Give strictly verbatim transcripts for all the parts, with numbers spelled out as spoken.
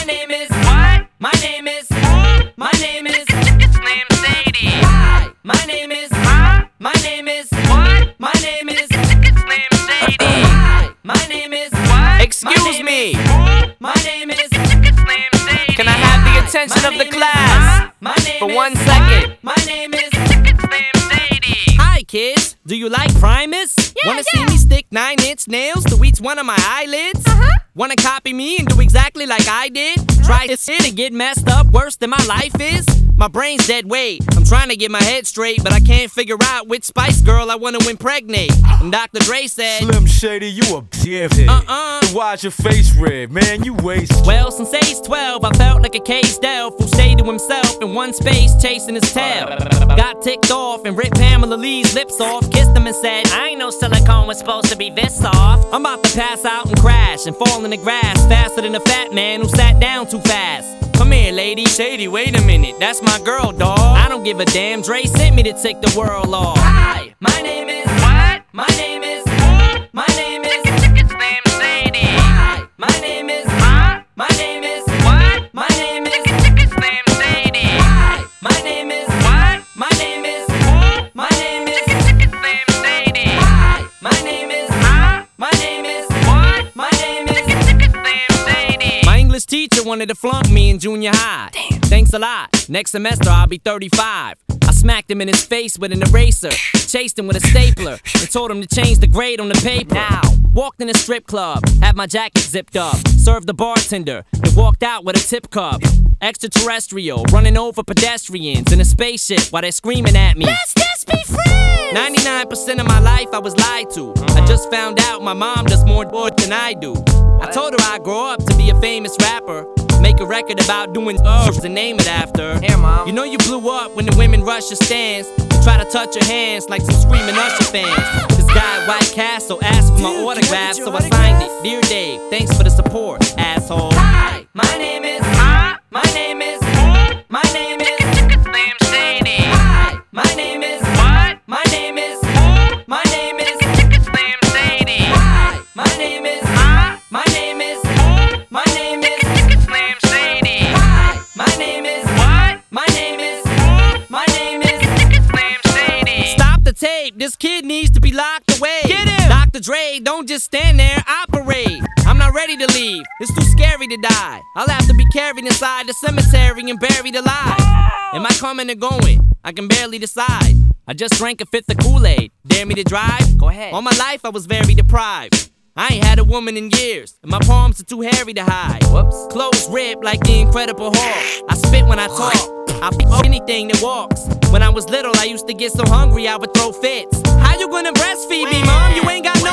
name is what? My name is my name is It's named Sadie. Hi. My name is Huh? my name is What? My name is It's named Sadie. Hi. My name is What? Excuse me. My name is It's named Sadie. Can I have the attention My of the name is- class My name for is one second? My name is It's named Sadie. Hi kids, do you like Primus? Yeah, Wanna yeah. see me stick nine inch nails to each one of my eyelids? Uh-huh. Wanna copy me and do exactly like I did? Try this shit and get messed up worse than my life is? My brain's dead weight. I'm trying to get my head straight, but I can't figure out which Spice Girl I wanna impregnate. And Doctor Dre said, Slim Shady, you a dickhead. Uh-uh. Why's your face red, man? You wasted. well, since age twelve, I felt like a caged elf who stayed to himself in one space chasing his tail. Got ticked off and ripped Pamela Lee's lips off, kissed him and said, I ain't know silicone was supposed to be this soft. I'm about to pass out and crash and fall in the grass faster than a fat man who sat down too fast. Come here, lady. Shady, wait a minute. That's my girl, dawg. I don't give a damn. Dre sent me to tick the world off. Hi. My name is What? My name is My name is It's named Sadie. Hi. My name is Huh? My name is What? My name is It's named Sadie. Hi. My name is What? My name is My name is It's named Sadie. Hi. My name is Huh? My name is What? My name is It's named Sadie. My English teacher wanted to flunk me in junior high. Damn. Thanks a lot. Next semester I'll be thirty-five. I smacked him in his face with an eraser, chased him with a stapler, and told him to change the grade on the paper. Now, walked in a strip club, had my jacket zipped up, served the bartender, and walked out with a tip cup. Extraterrestrial, running over pedestrians in a spaceship while they're screaming at me. Let's just be friends. ninety-nine percent of my life I was lied to. I just found out my mom does more good than I do. I told her I'd grow up to be a famous rapper, make a record about doing herbs and name it after. Here, Mom. You know you blew up when the women rush your stands and try to touch your hands like some screaming Usher fans. This guy at White Castle asked for my Dude, autograph, can I get so your I signed it. Dear Dave, thanks for the support, asshole. Hi. My name is Huh? My name is My name is It's named Sadie. Hi. My name is What? My name is My name is It's named Sadie. Hi. My name is Huh? My name is My name is It's named Sadie. Hi. My name is What? My name is My name is It's named Sadie. Stop the tape, this kid needs to be locked away. Get him! Doctor Dre, don't just stand there, operate. I'm not ready to leave, it's too scary to die. I'll have to be carried inside the cemetery and buried alive. Am I coming or going? I can barely decide. I just drank a fifth of Kool-Aid. Dare me to drive? Go ahead. All my life I was very deprived. I ain't had a woman in years, and my palms are too hairy to hide. Whoops. Clothes ripped like the Incredible Hulk. I spit when I talk. I beat anything that walks. When I was little, I used to get so hungry I would throw fits. How you gonna breastfeed me, mom? You ain't got no.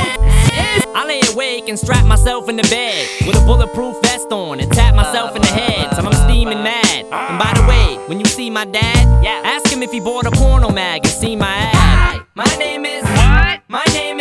I lay awake and strap myself in the bed with a bulletproof vest on and tap myself in the head till I'm steaming mad. And by the way, when you see my dad, Yeah. ask him if he bought a porno mag and see my ad. Hi. My name is What? My name